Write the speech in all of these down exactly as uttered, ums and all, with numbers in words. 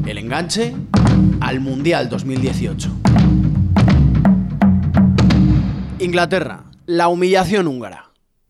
El enganche al Mundial dos mil dieciocho. Inglaterra, la humillación húngara.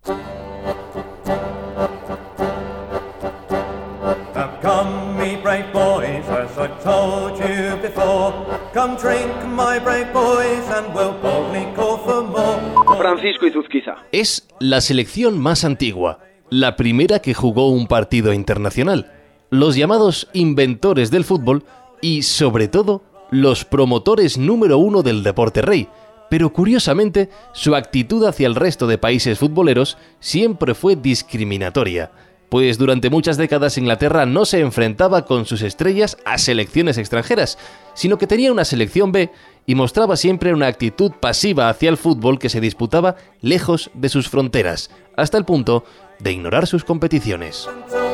Come, me brave boys, as I told you before. Come drink, my brave boys, and we'll boldly call for more. Francisco Izuzquiza. Es la selección más antigua, la primera que jugó un partido internacional, los llamados inventores del fútbol y, sobre todo, los promotores número uno del deporte rey. Pero curiosamente, su actitud hacia el resto de países futboleros siempre fue discriminatoria, pues durante muchas décadas Inglaterra no se enfrentaba con sus estrellas a selecciones extranjeras, sino que tenía una selección B y mostraba siempre una actitud pasiva hacia el fútbol que se disputaba lejos de sus fronteras, hasta el punto de ignorar sus competiciones.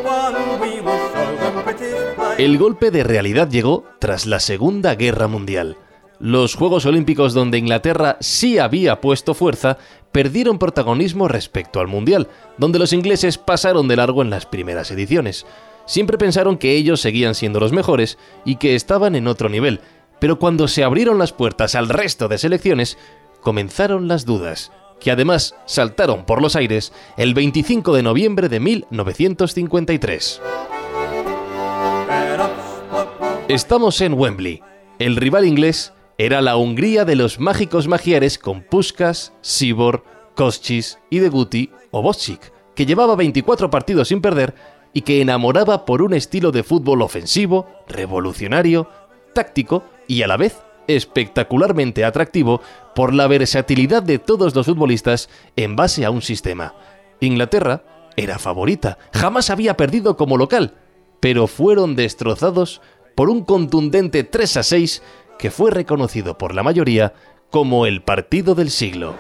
El golpe de realidad llegó tras la Segunda Guerra Mundial. Los Juegos Olímpicos, donde Inglaterra sí había puesto fuerza, perdieron protagonismo respecto al Mundial, donde los ingleses pasaron de largo en las primeras ediciones. Siempre pensaron que ellos seguían siendo los mejores y que estaban en otro nivel, pero cuando se abrieron las puertas al resto de selecciones, comenzaron las dudas, que además saltaron por los aires el veinticinco de noviembre de mil novecientos cincuenta y tres. Estamos en Wembley. El rival inglés era la Hungría de los mágicos Magyars con Puskás, Sibor, Kosciuszko y Deguti o Bošić, que llevaba veinticuatro partidos sin perder y que enamoraba por un estilo de fútbol ofensivo, revolucionario, táctico y a la vez espectacularmente atractivo por la versatilidad de todos los futbolistas en base a un sistema. Inglaterra era favorita, jamás había perdido como local, pero fueron destrozados por un contundente tres a seis que fue reconocido por la mayoría como el partido del siglo.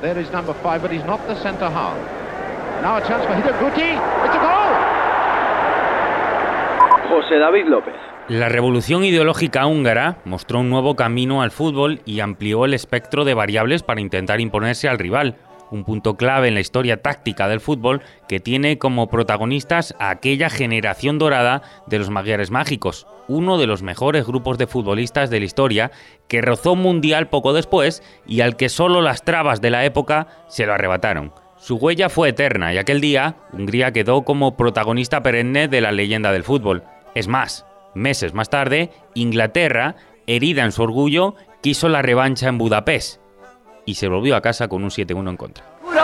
José David López. La revolución ideológica húngara mostró un nuevo camino al fútbol y amplió el espectro de variables para intentar imponerse al rival, un punto clave en la historia táctica del fútbol que tiene como protagonistas a aquella generación dorada de los Magyars mágicos, uno de los mejores grupos de futbolistas de la historia que rozó un mundial poco después y al que solo las trabas de la época se lo arrebataron. Su huella fue eterna y aquel día Hungría quedó como protagonista perenne de la leyenda del fútbol. Es más, meses más tarde, Inglaterra, herida en su orgullo, quiso la revancha en Budapest y se volvió a casa con un siete uno en contra.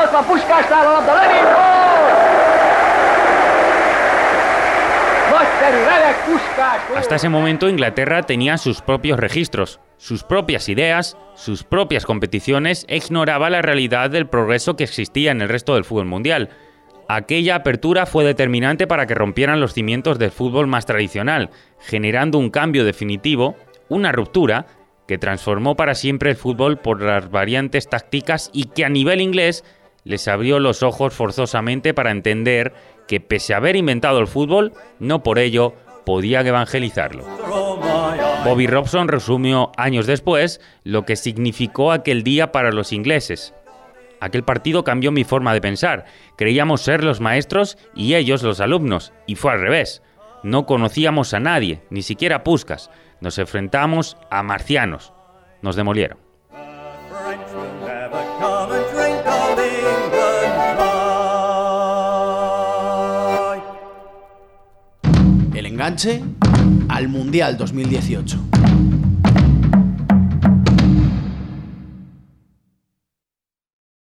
Hasta ese momento Inglaterra tenía sus propios registros, sus propias ideas, sus propias competiciones e ignoraba la realidad del progreso que existía en el resto del fútbol mundial. Aquella apertura fue determinante para que rompieran los cimientos del fútbol más tradicional, generando un cambio definitivo, una ruptura, que transformó para siempre el fútbol por las variantes tácticas y que a nivel inglés les abrió los ojos forzosamente para entender que pese a haber inventado el fútbol, no por ello podían evangelizarlo. Bobby Robson resumió años después lo que significó aquel día para los ingleses. Aquel partido cambió mi forma de pensar. Creíamos ser los maestros y ellos los alumnos, y fue al revés. No conocíamos a nadie, ni siquiera a Puskás. Nos enfrentamos a marcianos. Nos demolieron. El enganche al Mundial dos mil dieciocho.